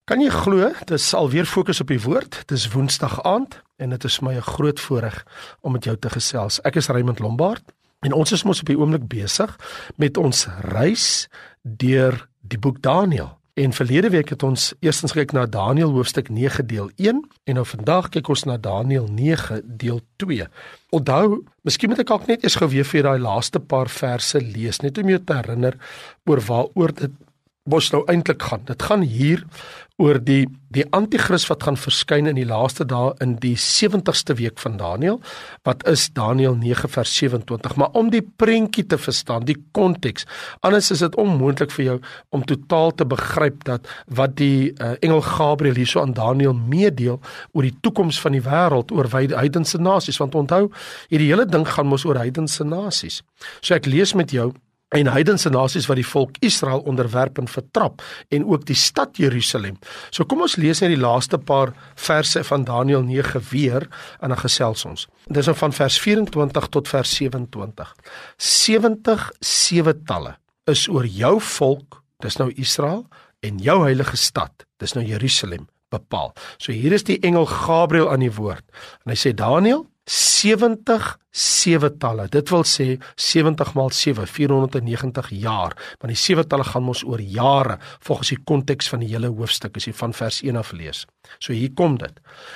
Kan jy glo, dis alweer fokus op die woord, dis Woensdag aand, en dit is my 'n groot voorreg om met jou te gesels. Ek is Raymond Lombard, en ons is mos op die oomblik besig met ons reis deur die boek Daniël. En verlede week het ons eerstens gekyk na Daniël hoofstuk 9 deel 1, en nou vandag kyk ons na Daniël 9 deel 2. Onthou, miskien moet ek ook net eers gou weer vir daai laaste paar verse lees, net om jou te herinner oor waaroor dit mos nou eintlik gaan. Dit gaan hier oor die antichrist wat gaan verskyn in die laaste dae in die 70ste week van Daniël, wat is Daniël 9 vers 27. Maar om die prentjie te verstaan, die konteks, anders is dit onmoontlik vir jou om totaal te begryp dat wat die engel Gabriël hierso aan Daniël meedeel oor die toekoms van die wêreld, oor heidense nasies, want onthou, hierdie hele ding gaan mos oor heidense nasies. So ek lees met jou, en heidense nasies wat die volk Israel onderwerp en vertrap, en ook die stad Jerusalem. So kom ons lees net die laaste paar verse van Daniël 9 weer, en dan gesels ons. Dit is nou van vers 24 tot vers 27. 70 7-talle is oor jou volk, dis nou Israel, en jou heilige stad, dis nou Jerusalem, bepaal. So hier is die engel Gabriël aan die woord, en hy sê, Daniël, 70 7-talle, dit wil sê 70 maal 7, 490 jaar, want die 7-talle gaan ons oor jare, volgens die konteks van die hele hoofstuk, as jy van vers 1 af lees. So hier kom dit,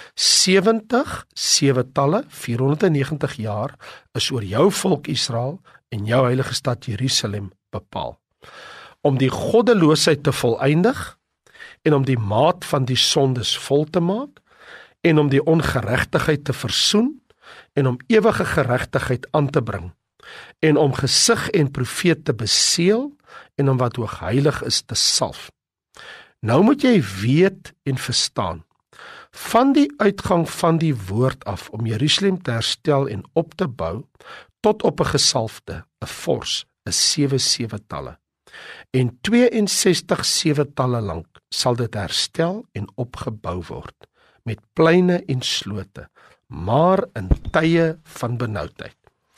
70 7-talle, 490 jaar, is oor jou volk Israel, en jou heilige stad Jerusalem bepaal. Om die goddeloosheid te voleindig, en om die maat van die sondes vol te maak, en om die ongeregtigheid te versoen, en om ewige geregtigheid aan te bring, en om gesig en profeet te beseël, en om wat hoog heilig is te salf. Nou moet jy weet en verstaan, van die uitgang van die woord af, om Jerusalem te herstel en op te bou, tot op 'n gesalfde, 'n vors, is 7 7-talle. En 62 7-talle lank sal dit herstel en opgebou word, met pleine en slote, maar in tye van benoudheid.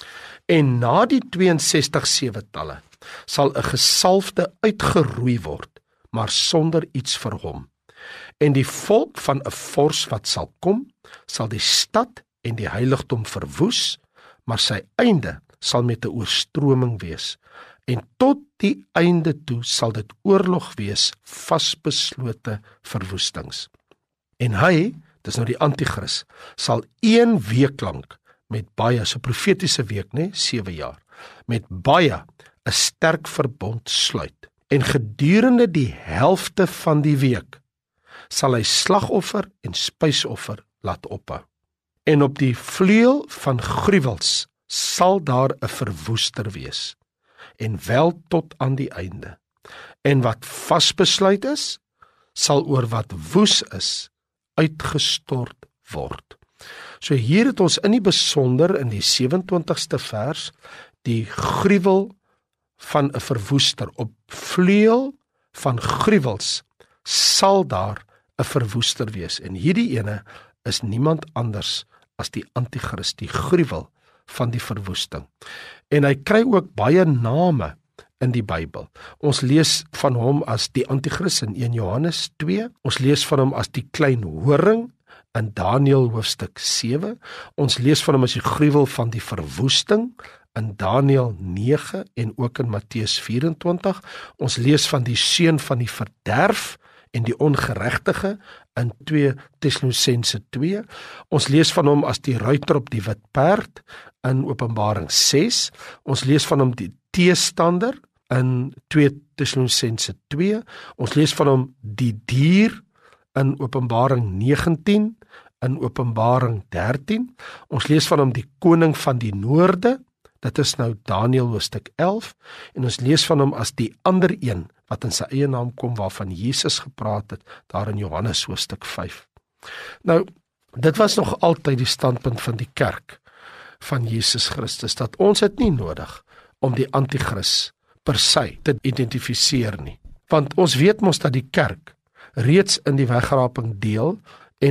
En na die 62 7-talle sal 'n gesalfde uitgeroei word, maar sonder iets vir hom. En die volk van 'n vors wat sal kom, sal die stad en die heiligdom verwoes, maar sy einde sal met 'n oorstroming wees. En tot die einde toe sal dit oorlog wees, vasbeslote verwoestings. En hy, dis nou die antichrist, sal 1 week lank met baie, so profetiese week, 7 jaar, met baie 'n sterk verbond sluit. En gedurende die helfte van die week sal hy slagoffer en spysoffer laat ophou. En op die vleuel van gruwels sal daar 'n verwoester wees, en wel tot aan die einde. En wat vasbesluit is, sal oor wat woes is, uitgestort word. So hier het ons in die besonder in die 27ste vers die gruwel van 'n verwoester. Op vleuel van gruwels sal daar 'n verwoester wees. En hierdie ene is niemand anders as die antichrist, die gruwel van die verwoesting. En hy kry ook baie name in die Bybel. Ons lees van hom as die antichrist in 1 Johannes 2, ons lees van hom as die klein horing in Daniël hoofstuk 7, ons lees van hom as die gruwel van die verwoesting in Daniël 9 en ook in Matteus 24, ons lees van die seun van die verderf en die ongeregtige in 2 Tessalonisense 2, ons lees van hom as die ruiter op die wit perd in Openbaring 6, ons lees van hom die teestander in 2 Tessalonisense 2, ons lees van hom die dier in Openbaring 19, in Openbaring 13, ons lees van hom die koning van die noorde, dit is nou Daniël hoofstuk 11, en ons lees van hom as die ander een, wat in sy eie naam kom, waarvan Jesus gepraat het, daar in Johannes hoofstuk 5. Nou, dit was nog altyd die standpunt van die kerk, van Jesus Christus, dat ons het nie nodig om die antichrist per se te identifiseer nie. Want ons weet mos dat die kerk reeds in die wegraping deel en dit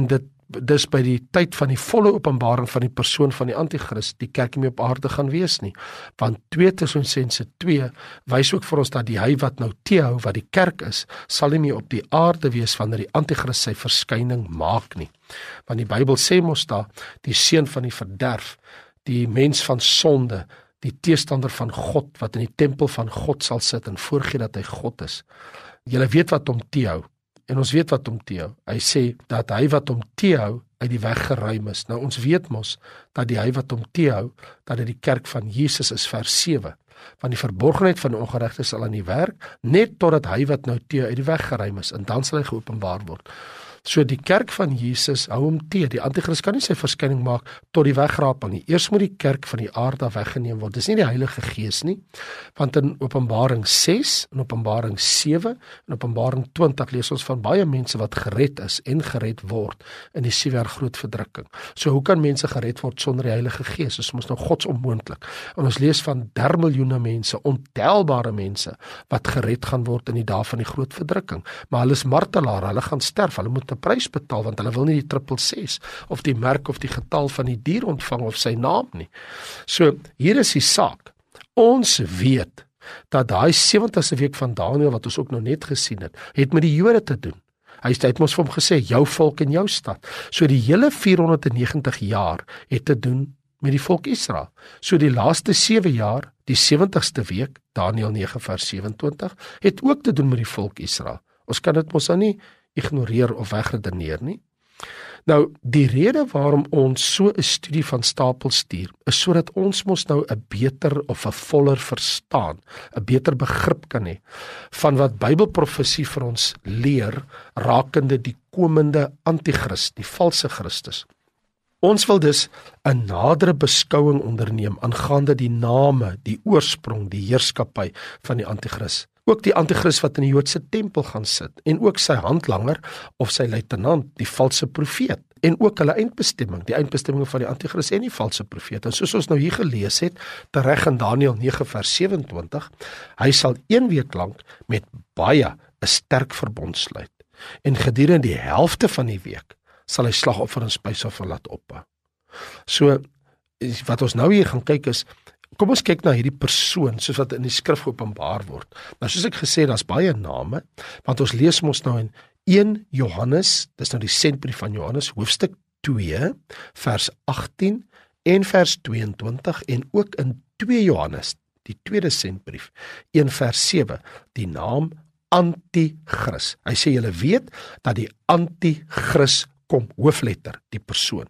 dis by die tyd van die volle openbaring van die persoon van die Antichrist, die kerk nie meer op aarde gaan wees nie. Want 2 Tessalonisense 2 wys ook vir ons dat die hy wat nou Theo, wat die kerk is, sal nie meer op die aarde wees wanneer die Antichrist sy verskyning maak nie. Want die Bybel sê mos daar, die seun van die verderf, die mens van sonde, die teestander van God, wat in die tempel van God sal sit en voorgee dat hy God is. Julle weet wat hom teehou, en ons weet wat hom teehou. Hy sê dat hy wat hom teehou uit die weg geruim is. Nou ons weet mos dat die hy wat hom teehou, dat dit die kerk van Jesus is, vers 7. Want die verborgenheid van die ongeregte sal aan die werk, net totdat hy wat nou teehou uit die weg geruim is, en dan sal hy geopenbaar word. So die kerk van Jesus hou hom teë. Die Antichrist kan nie sy verskyning maak tot die wegraping nie. Eers moet die kerk van die aarde weggeneem word. Dis nie die Heilige Gees nie, want in Openbaring 6, in Openbaring 7, in Openbaring 20 lees ons van baie mense wat gered is en gered word in die 7 jaar groot verdrukking. So hoe kan mense gered word sonder die Heilige Gees? Dis mos nou Gods onmoontlik. En ons lees van 30 miljoene mense, ontelbare mense wat gered gaan word in die dae van die groot verdrukking. Maar hulle is martelare, hulle gaan sterf, hulle moet 'n prys betaal, want hulle wil nie die 666 of die merk of die getal van die dier ontvang of sy naam nie. So, hier is die saak. Ons weet dat daai 70ste week van Daniël, wat ons ook nou net gesien het met die Jode te doen. Hy het mos vir hom gesê, jou volk en jou stad. So die hele 490 jaar het te doen met die volk Israel. So die laaste 7 jaar, die 70ste week, Daniël 9 vers 27, het ook te doen met die volk Israel. Ons kan dit mos nou nie ignoreer of wegredeneer nie. Nou, die rede waarom ons so 'n studie van stapel stuur, is sodat ons mos nou 'n beter of 'n voller verstaan, 'n beter begrip kan hê van wat Bybelprofesie vir ons leer rakende die komende Antichrist, die valse Christus. Ons wil dus 'n nadere beskouing onderneem aangaande die name, die oorsprong, die heerskappy van die Antichrist. Ook die Antichrist wat in die Joodse tempel gaan sit, en ook sy handlanger of sy luitenant, die valse profeet, en ook hulle eindbestemming, die eindbestemming van die Antichrist en die valse profeet. En soos ons nou hier gelees het, tereg in Daniël 9 vers 27, hy sal 1 week lank met baie 'n sterk verbond sluit, en gedurende die helfte van die week sal hy slagoffer en spysoffer laat ophou. So, wat ons nou hier gaan kyk is, kom ons kyk na hierdie persoon, soos wat in die skrif geopenbaar word. Nou soos ek gesê, daar's baie name, want ons lees mos nou in 1 Johannes, dis nou die sentbrief van Johannes, hoofstuk 2, vers 18 en vers 22, en ook in 2 Johannes, die tweede sentbrief, 1 vers 7, die naam Antichrist. Hy sê, julle weet, dat die Antichrist kom, hoofletter, die persoon.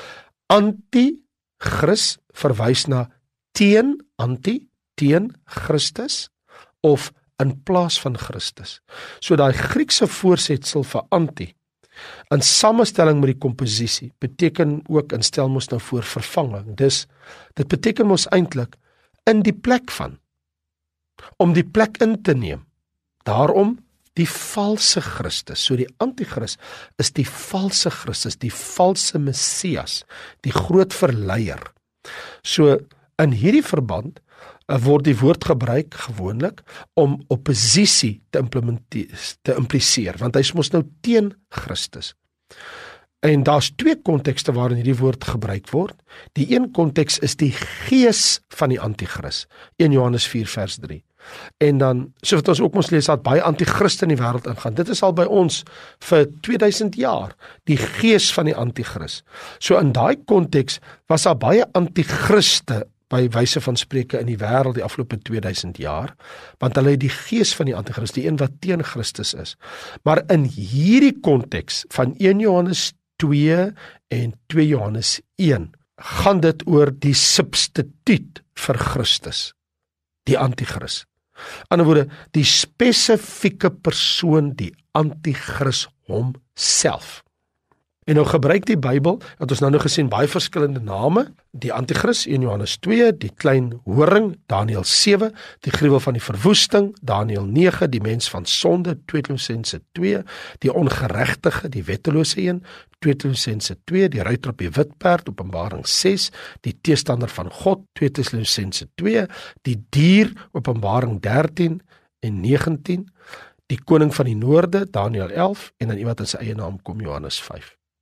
Antichrist verwys na teen Christus, of in plaas van Christus. So daai Griekse voorsetsel vir anti, in samestelling met die komposisie, beteken ook, en stel mos nou voor vervanging, dus, dit beteken mos eintlik, in die plek van, om die plek in te neem, daarom die valse Christus, so die Antichrist is die valse Christus, die valse Messias, die groot verleier. So, in hierdie verband word die woord gebruik gewoonlik om opposisie te impliseer, want hy is mos nou teen Christus. En daar's 2 kontekste waarin hierdie woord gebruik word. Die een konteks is die gees van die Antichrist, 1 Johannes 4 vers 3. En dan, so wat ons ook ons lees, dat baie antichriste in die wêreld ingaan. Dit is al by ons vir 2000 jaar, die gees van die Antichrist. So in daai konteks was daar baie antichriste by wyse van spreke in die wêreld die afgelope 2000 jaar, want hulle het die gees van die Antichrist, die een wat teen Christus is. Maar in hierdie konteks van 1 Johannes 2 en 2 Johannes 1, gaan dit oor die substituut vir Christus, die Antichrist. In ander woorde, die spesifieke persoon, die Antichrist homself. En nou gebruik die Bybel, het ons nou gesien, baie verskillende name, die Antichrist, 1 Johannes 2, die klein horing, Daniël 7, die gruwel van die verwoesting, Daniël 9, die mens van sonde, 2 Tessalonisense 2, die ongeregtige, die wettelose een, 2 Tessalonisense 2, die ruiter op die wit perd, Openbaring 6, die teestander van God, 2 Tessalonisense 2, die dier, Openbaring 13 en 19, die koning van die noorde, Daniël 11, en dan iemand in sy eie naam kom, Johannes 5.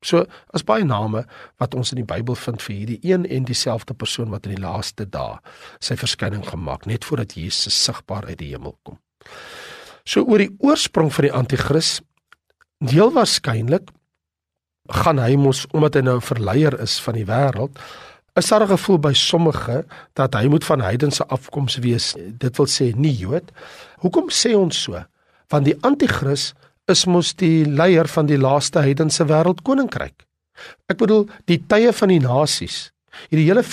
So, as baie name wat ons in die Bybel vind vir hierdie een en dieselfde persoon wat in die laaste dae sy verskyning gemaak, net voordat Jesus sigbaar uit die hemel kom. So oor die oorsprong van die Antichrist, heel waarskynlik gaan hy mos, omdat hy nou 'n verleier is van die wêreld, is daar 'n gevoel by sommige dat hy moet van heidense afkoms wees, dit wil sê nie Jood. Hoekom sê ons so? Want die Antichrist is mos die leier van die laaste heidense wêreldkoninkryk. Ek bedoel, die tye van die nasies, hierdie hele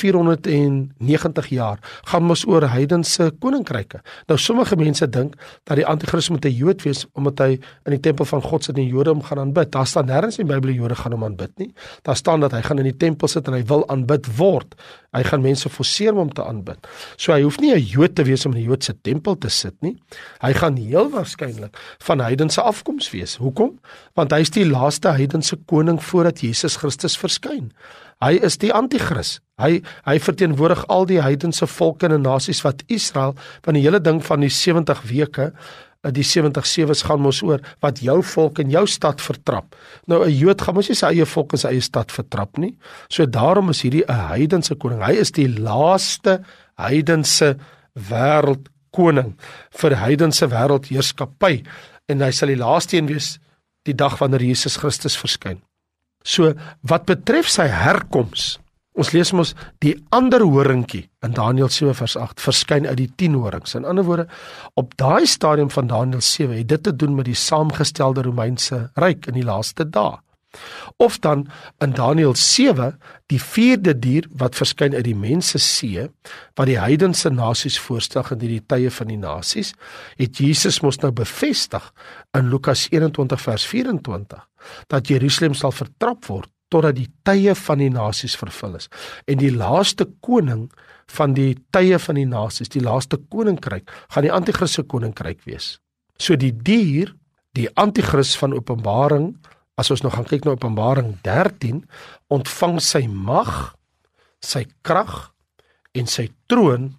490 jaar, gaan mos oor heidense koninkryke. Nou, sommige mense dink dat die Antichrist moet 'n Jood wees, omdat hy in die tempel van God sit en die Jode hom gaan aanbid. Daar staan nêrens in die Bybel die Jode gaan hom aanbid nie. Daar staan dat hy gaan in die tempel sit en hy wil aanbid word. Hy gaan mense forceer om te aanbid. So hy hoef nie 'n Jood te wees om in die Joodse tempel te sit nie. Hy gaan heel waarskynlik van heidense afkoms wees. Hoekom? Want hy is die laaste heidense koning voordat Jesus Christus verskyn. Hy is die Antichrist. Hy verteenwoordig al die heidense volke en nasies wat Israel, van die hele ding van die 70 weke, die 70 sewes gaan mos oor, wat jou volk en jou stad vertrap. Nou, 'n Jood gaan mos nie sy eie volk en sy eie stad vertrap nie. So daarom is hierdie 'n heidense koning. Hy is die laaste heidense wêreldkoning vir heidense wêreldheerskappy. En hy sal die laaste een wees die dag wanneer Jesus Christus verskyn. So, wat betref sy herkoms, ons lees mos die ander horingkie in Daniël 7 vers 8 verskyn uit die 10 horings. In ander woorde, op daai stadium van Daniël 7 het dit te doen met die saamgestelde Romeinse ryk in die laaste dae. Of dan in Daniël 7, die 4de dier wat verskyn uit die mense see, wat die heidense nasies voorstel in die tye van die nasies, het Jesus mos nou bevestig in Lukas 21 vers 24, dat Jerusalem sal vertrap word, totdat die tye van die nasies vervul is. En die laaste koning van die tye van die nasies, die laaste koninkryk, gaan die Antichrist se koninkryk wees. So die dier, die Antichrist van Openbaring, as ons nou gaan kyk na Openbaring 13, ontvang sy mag, sy krag en sy troon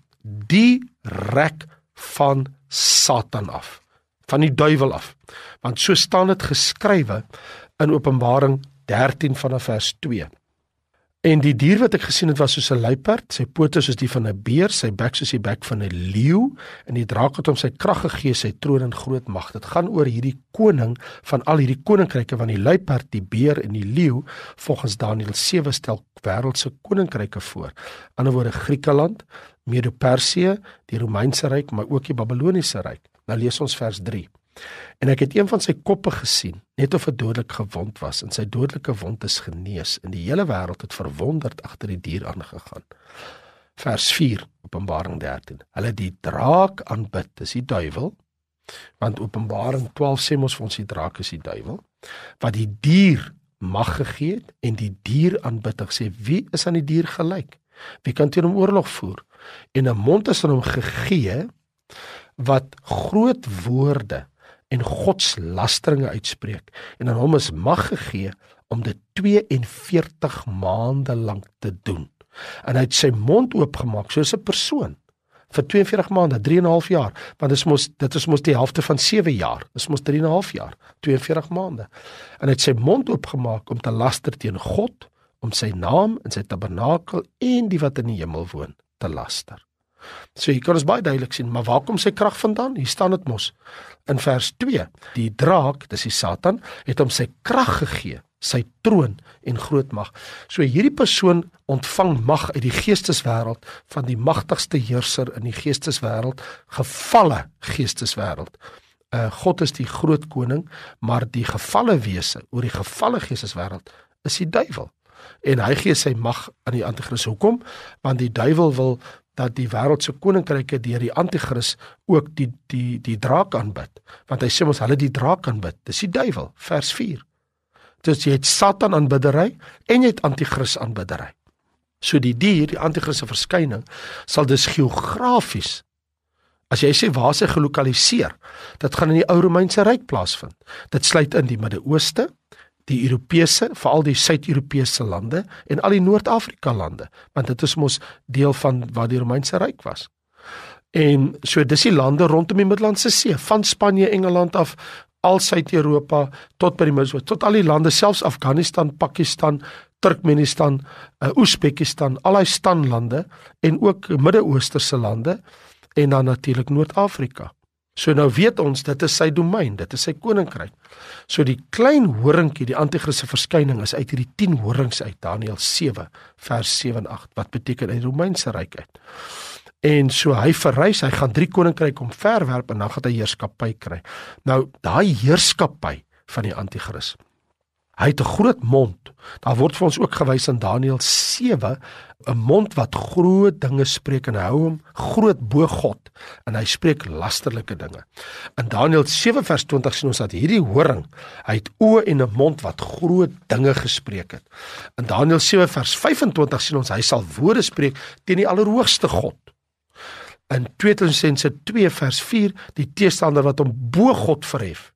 direk van Satan af, van die duiwel af. Want so staan dit geskrywe in Openbaring 13 vanaf vers 2. En die dier wat ek gesien het was soos 'n luiperd, sy pote soos die van 'n beer, sy bek soos die bek van 'n leeu, en die draak het hom sy krag gegee, sy troon en groot mag. Dit gaan oor hierdie koning van al hierdie koninkryke, van die luiperd, die beer en die leeu, volgens Daniël 7 stel wêreldse koninkryke voor. Aan die ander woorde Griekeland, Medo-Persië, die Romeinse ryk, maar ook die Babiloniese ryk. Nou lees ons vers 3. En ek het een van sy koppe gesien, net of 'n dodelik gewond was, en sy dodelike wond is genees, en die hele wêreld het verwonderd agter die dier aangegaan. Vers 4, Openbaring 13. Hulle die draak aanbid, dis die duiwel, want Openbaring 12 sê ons vir ons die draak is die duiwel, wat die dier mag gegee het, en die dier aanbid. Ek sê, wie is aan die dier gelyk? Wie kan teen hom oorlog voer? En 'n mond is aan hom gegee, wat groot woorde en godslasteringe uitspreek, en aan hom is mag gegee om dit 42 maande lank te doen. En hy het sy mond oopgemaak soos 'n persoon vir 42 maande, 3,5 jaar, want dit is mos die helfte van 7 jaar, dit is mos 3,5 jaar, 42 maande. En hy het sy mond oopgemaak om te laster teen God, om sy naam en sy tabernakel en die wat in die hemel woon te laster. So hier kan ons baie duidelik sien, maar waar kom sy krag vandaan? Hier staan dit mos in vers 2. Die draak, dis die Satan, het hom sy krag gegee, sy troon en groot mag. So hierdie persoon ontvang mag uit die geesteswêreld van die magtigste heerser in die geesteswêreld, gevalle geesteswêreld. God is die groot koning, maar die gevalle wese oor die gevalle geesteswêreld is die duiwel. En hy gee sy mag aan die Antichrist. Hoekom? Want die duiwel wil dat die wêreldse koninkryke deur die Antichrist ook die draak aanbid. Want hy sê ons hulle die draak aanbid. Dis die duiwel, vers 4. Dus jy het Satan aanbiddery en jy het Antichrist aanbiddery. So die dier, die Antichrist se verskyning, sal dus geografies, as jy sê waar sy gelokaliseer, dit gaan in die ou Romeinse ryk plaasvind. Dit sluit in die Midde-Ooste, die Europese, veral die Suid-Europese lande en al die Noord-Afrika lande, want dit is mos deel van waar die Romeinse ryk was. En so dis die lande rondom die Middellandse See, van Spanje, Engeland af, al Suid-Europa, tot by die Midden-Oosten, tot al die lande, selfs Afghanistan, Pakistan, Turkmenistan, Oezbekistan, al die standlande, en ook Midden-Oosterse lande, en dan natuurlik Noord-Afrika. So nou weet ons, dit is sy domein, dit is sy koninkryk. So die klein horingkie, die Antichrist se verskyning, is uit hierdie 10 horings uit, Daniël 7, vers 7 en 8, wat beteken uit die Romeinse ryk uit. En so hy verrys, hy gaan 3 koninkryk omverwerp, en dan gaan hy heerskappy kry. Nou, daai heerskappy van die Antichrist, hy het 'n groot mond. Daar word vir ons ook gewys in Daniël 7, 'n mond wat groot dinge spreek, en hy hou hom groot bo God, en hy spreek lasterlike dinge. In Daniël 7 vers 20 sien ons dat hierdie horing, hy het oë en 'n mond wat groot dinge gespreek het. In Daniël 7 vers 25 sien ons, hy sal woorde spreek teen die Allerhoogste God. In 2 Tessalonisense 2 vers 4, die teestander wat hom bo God verhef,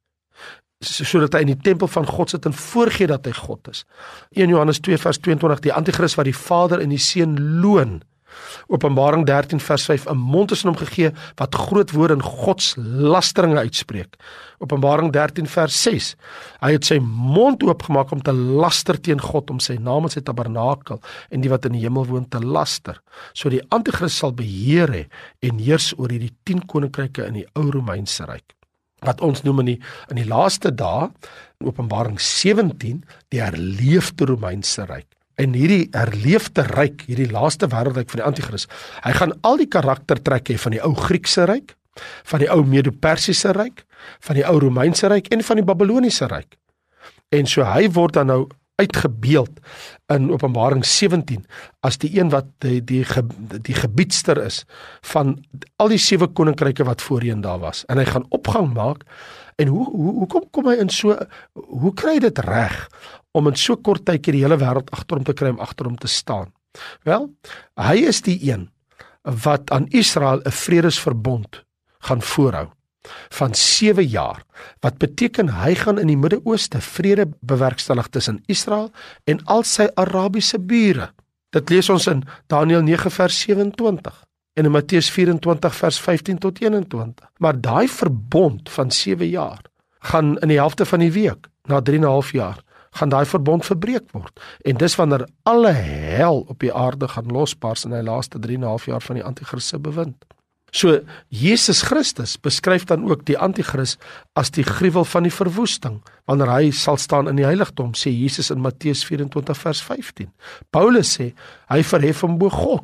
sodat hy in die tempel van God sit en voorgee dat hy God is. 1 Johannes 2 vers 22, die Antichrist wat die Vader en die Seun loon. Openbaring 13 vers 5, 'n mond is in hom gegee wat groot woorde en Gods lasteringe uitspreek. Openbaring 13 vers 6, hy het sy mond oopgemaak om te laster teen God, om sy naam en sy tabernakel en die wat in die hemel woon te laster. So die Antichrist sal beheer hê en heers oor hierdie 10 koninkryke in die ou Romeinse ryk. Wat ons noem in die laaste dae, in Openbaring 17, die herleefde Romeinse ryk. En hierdie herleefde ryk, hierdie laaste wêreldryk van die Antichrist, hy gaan al die karaktertrekke hê van die ou Griekse ryk, van die ou Medo-Persiese ryk, van die ou Romeinse ryk en van die Babyloniese ryk. En so hy word dan nou uitgebeeld in Openbaring 17 as die een wat die gebiedster is van al die 7 koninkryke wat voorheen daar was. En hy gaan opgang maak. En hoekom kom hy in so, hoe kry hy dit reg om in so kort tydjie die hele wêreld agter hom te kry om agter hom te staan? Wel, hy is die een wat aan Israel 'n vredesverbond gaan voorhou van 7 jaar, wat beteken hy gaan in die Midde-Ooste vrede bewerkstellig tussen Israel en al sy Arabiese bure. Dit lees ons in Daniël 9 vers 27 en in Matteus 24 vers 15 tot 21. Maar daai verbond van 7 jaar gaan in die helfte van die week, na 3,5 jaar, gaan daai verbond verbreek word. En dis wanneer alle hel op die aarde gaan losbars in die laaste 3,5 jaar van die Antichrist se bewind. So, Jesus Christus beskryf dan ook die Antichrist as die gruwel van die verwoesting, wanneer hy sal staan in die heiligdom, sê Jesus in Matteus 24 vers 15. Paulus sê, hy verhef hom bo God,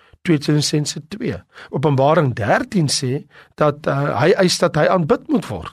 2 Tessalonisense 2. Openbaring 13 sê, dat hy eis dat hy aanbid moet word.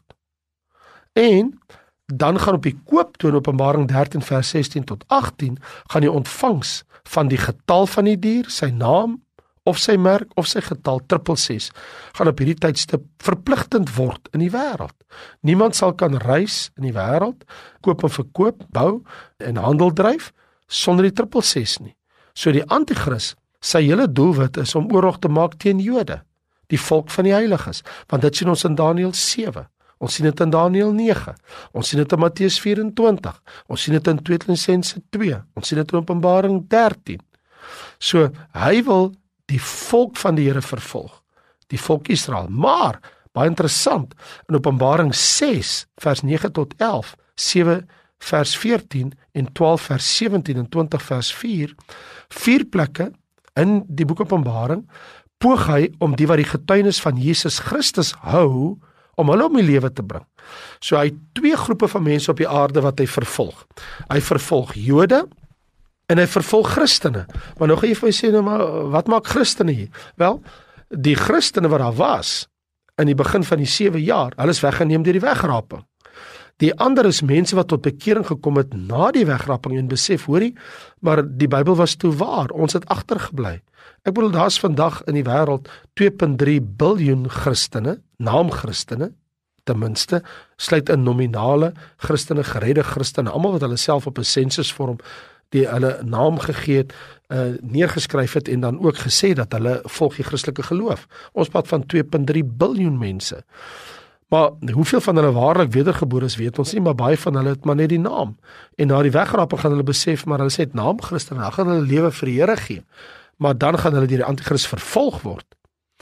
En, dan gaan op die kooptoon, Openbaring 13 vers 16 tot 18, gaan die ontvangs van die getal van die dier, sy naam, of sy merk, of sy getal, 666, gaan op hierdie tydstip verpligtend word in die wêreld. Niemand sal kan reis in die wêreld, koop en verkoop, bou en handel dryf, sonder die 666 nie. So die Antichrist, sy hele doelwit is om oorlog te maak teen Jode, die volk van die heiliges, want dit sien ons in Daniël 7, ons sien dit in Daniël 9, ons sien dit in Matteus 24, ons sien dit in 2 Tessalonisense 2, ons sien dit in Openbaring 13. So hy wil die volk van die Here vervolg, die volk Israel, maar, baie interessant, in Openbaring 6, vers 9 tot 11, 7 vers 14 en 12 vers 17 en 20 vers 4, 4 plekke in die boek Openbaring, poog hy om die wat die getuienis van Jesus Christus hou, om hulle om die lewe te bring. So hy het 2 groepe van mense op die aarde wat hy vervolg. Hy vervolg Jode, en hy vervolg Christene. Maar nou gaan jy vir my sê, nou, maar wat maak Christene hier? Wel, die Christene wat daar was, in die begin van die 7 jaar, hulle is weggeneem deur die wegraping. Die ander is mense wat tot bekering gekom het na die wegraping en besef, hoorie, maar die Bybel was toe waar, ons het agtergebly. Ek bedoel, daar is vandag in die wêreld 2,3 biljoen Christene, naamchristene, ten minste, sluit in nominale Christene, geredde Christene, almal wat hulle self op 'n sensusvorm die hulle naam gegee het, neergeskryf het en dan ook gesê dat hulle volg die Christelike geloof. Ons praat van 2,3 biljoen mense. Maar hoeveel van hulle waarlik wedergebore is, weet ons nie, maar baie van hulle het maar net die naam. En na die wegraping gaan hulle besef, maar hulle sê het naam Christen, dan gaan hulle lewe vir die Here gee. Maar dan gaan hulle deur die Antichrist vervolg word.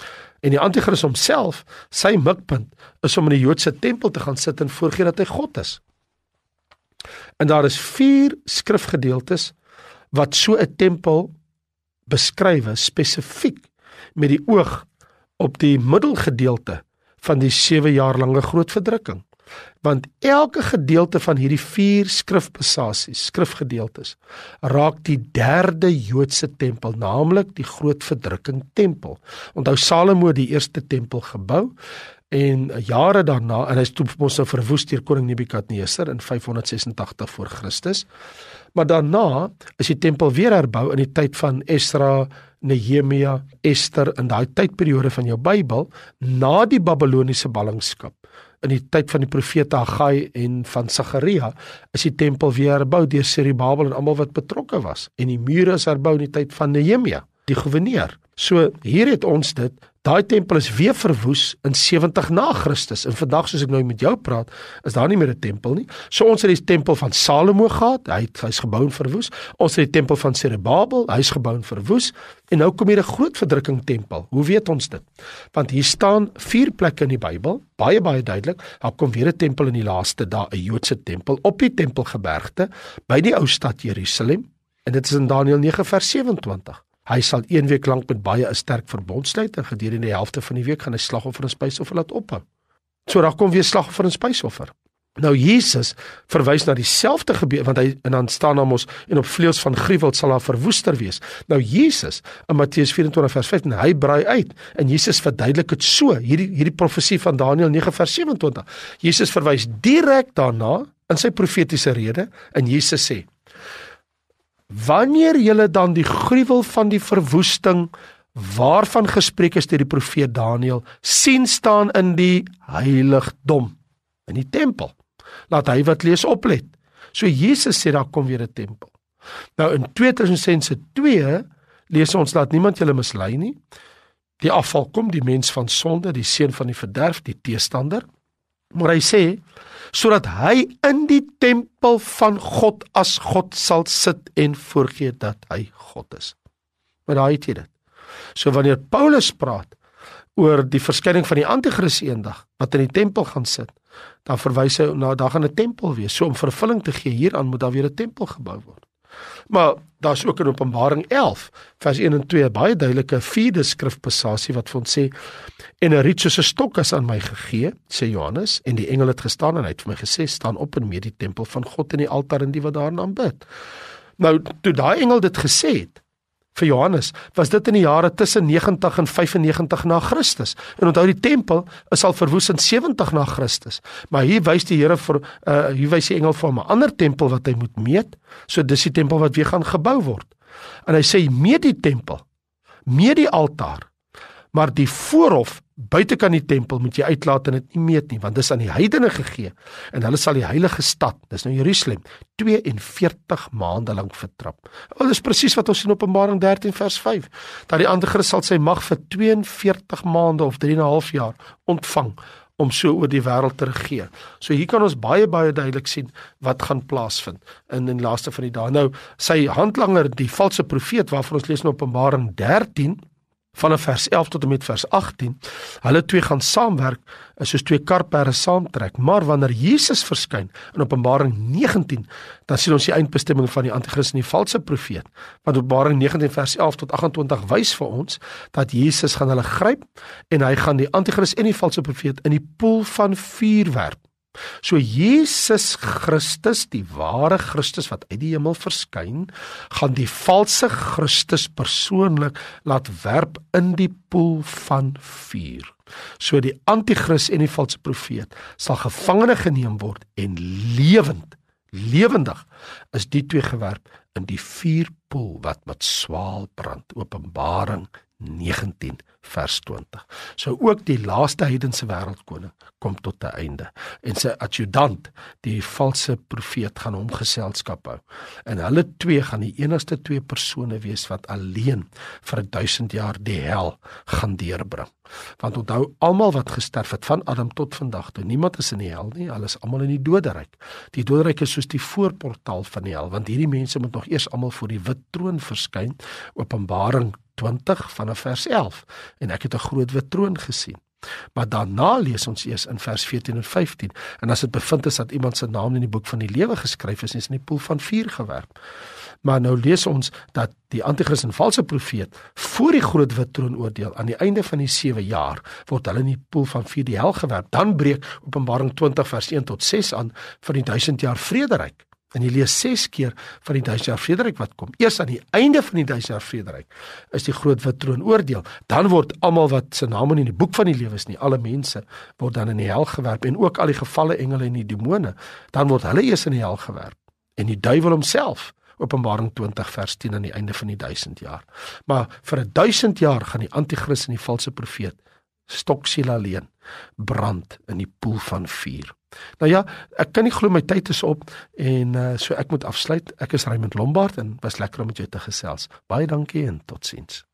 En die anti-kris homself, sy mikpunt, is om in die Joodse tempel te gaan sit en voorgee dat hy God is. En daar is 4 skrifgedeeltes wat so 'n tempel beskryf spesifiek met die oog op die middelgedeelte van die 7 jaar lange groot verdrukking. Want elke gedeelte van hierdie 4 skrifgedeeltes, raak die 3de Joodse tempel, naamlik die groot verdrukking tempel. Onthou Salomo die eerste tempel gebou, en jare daarna, en hy is toe ons nou verwoes deur koning Nebukadneser in 586 voor Christus, maar daarna is die tempel weer herbou in die tyd van Esra, Nehemia, Ester, in daai tydperiode van jou Bybel, na die Babyloniese ballingskap. In die tyd van die profete Haggai en van Sagaria, is die tempel weer herbou deur Serubabel en almal wat betrokke was, en die mure is herbou in die tyd van Nehemia, die gouverneur. So hier het ons dit, daai tempel is weer verwoes in 70 na Christus, en vandag soos ek nou met jou praat, is daar nie meer 'n tempel nie. So ons het die tempel van Salomo gehad, hy's gebou en verwoes, ons het die tempel van Serubabel, hy's gebou en verwoes, en nou kom hier 'n groot verdrukking tempel. Hoe weet ons dit? Want hier staan 4 plekke in die Bybel, baie duidelik, daar kom weer 'n tempel in die laaste dae, 'n Joodse tempel, op die tempelgebergte, by die ou stad Jerusalem, en dit is in Daniël 9 vers 27. Hy sal 1 week lank met baie 'n sterk verbond sluit, en gedurende die helfte van die week gaan hy slagoffer en spysoffer laat ophou. So daar kom weer slagoffer en spysoffer. Nou Jesus verwys na dieselfde gebeur, want hy, en dan staan daar mos, en op vleuels van gruwel sal daar verwoester wees. Nou Jesus, in Matteus 24 vers 15, hy braai uit, en Jesus verduidelik dit so, hierdie profesie van Daniël 9 vers 27. Jesus verwys direk daarna, in sy profetiese rede, en Jesus sê, wanneer julle dan die gruwel van die verwoesting, waarvan gespreek is deur die profeet Daniël, sien staan in die heiligdom, in die tempel, laat hy wat lees oplet. So Jesus sê, daar kom weer 'n tempel. Nou in 2 Tessalonisense 2, lees ons, laat niemand julle mislei nie, die afval kom, die mens van sonde, die seun van die verderf, die teestander, maar hy sê, sodat hy in die tempel van God as God sal sit en voorgee dat hy God is. Maar daar het jy dit. So wanneer Paulus praat oor die verskyning van die anti-kris eendag, wat in die tempel gaan sit, dan verwys hy na, daar gaan 'n tempel wees. So om vervulling te gee hieraan, moet daar weer 'n tempel gebou word. Maar daar is ook in Openbaring 11, vers 1 en 2, baie duidelike 4de skrifpassasie wat vir ons sê, en 'n riet soos 'n stok is aan my gegee, sê Johannes, en die engel het gestaan en hy het vir my gesê, staan op en meet die tempel van God en die altaar en die wat daarin aanbid. Nou, toe daai engel dit gesê het, vir Johannes, was dit in die jare tussen 90 en 95 na Christus. En onthou, die tempel is al verwoes in 70 na Christus. Maar hier wys die Here hier wys die engel vir hom 'n ander tempel wat hy moet meet. So dis die tempel wat weer gaan gebou word. En hy sê, meet die tempel, meet die altaar, maar die voorhof buitekant die tempel moet jy uitlaat en dit nie meet nie, want dis aan die heidene gegee, en hulle sal die heilige stad, dis nou Jerusalem, 42 maande lank vertrap. Wel, dis presies wat ons sien op Openbaring 13 vers 5, dat die anti-kris sal sy mag vir 42 maande of 3,5 jaar ontvang, om so oor die wêreld te regeer. So hier kan ons baie duidelik sien wat gaan plaasvind in die laaste van die dae. Nou, sy handlanger, die valse profeet, waarvan ons lees in Openbaring 13, vanaf vers 11 tot en met vers 18, hulle twee gaan saamwerk, soos 2 karperde saamtrek, maar wanneer Jesus verskyn, in Openbaring 19, dan sien ons die eindbestemming van die anti-kris en die valse profeet, want Openbaring 19 vers 11 tot 28 wys vir ons, dat Jesus gaan hulle gryp, en hy gaan die anti-kris en die valse profeet in die poel van vuur werp. So Jesus Christus, die ware Christus wat uit die hemel verskyn, gaan die valse Christus persoonlik laat werp in die poel van vuur. So die anti-kris en die valse profeet sal gevangene geneem word en lewendig is die twee gewerp in die vuurpoel wat met swaal brand. Openbaring 19 vers 20. So ook die laaste heidense wêreldkoning kom tot 'n einde, en sy adjudant, die valse profeet, gaan hom geselskap hou, en hulle twee gaan die enigste 2 persone wees wat alleen vir 1000 jaar die hel gaan deurbring. Want onthou, almal wat gesterf het van Adam tot vandag toe, niemand is in die hel nie, hulle is almal in die doderyk. Die doderyk is soos die voorportaal van die hel, want hierdie mense moet nog eers almal voor die wit troon verskyn, Openbaring 20 vanaf vers 11, en ek het 'n groot wit troon gesien. Maar daarna lees ons eers in vers 14 en 15, en as dit bevind is dat iemand se naam in die boek van die lewe geskryf is, is in die poel van vuur gewerp. Maar nou lees ons dat die anti-kris en valse profeet voor die groot wit troon oordeel, aan die einde van die 7 jaar, word hulle in die poel van vuur, die hel, gewerp. Dan breek Openbaring 20 vers 1 tot 6 aan van die 1000 jaar vrederyk. En jy lees 6 keer van die 1000 jaar vrederyk wat kom. Eers aan die einde van die 1000 jaar vrederyk is die groot wit troon oordeel. Dan word almal wat se name in die boek van die lewe is nie, alle mense, word dan in die hel gewerp, en ook al die gevalle engele en die demone, dan word hulle eers in die hel gewerp. En die duiwel homself, Openbaring 20 vers 10 aan die einde van die 1000 jaar. Maar vir 1000 jaar gaan die anti-kris en die valse profeet stoksiel alleen brand in die poel van vuur. Nou ja, ek kan nie glo my tyd is op, en so ek moet afsluit. Ek is Raymond Lombard en was lekker om met jou te gesels. Baie dankie en totsiens.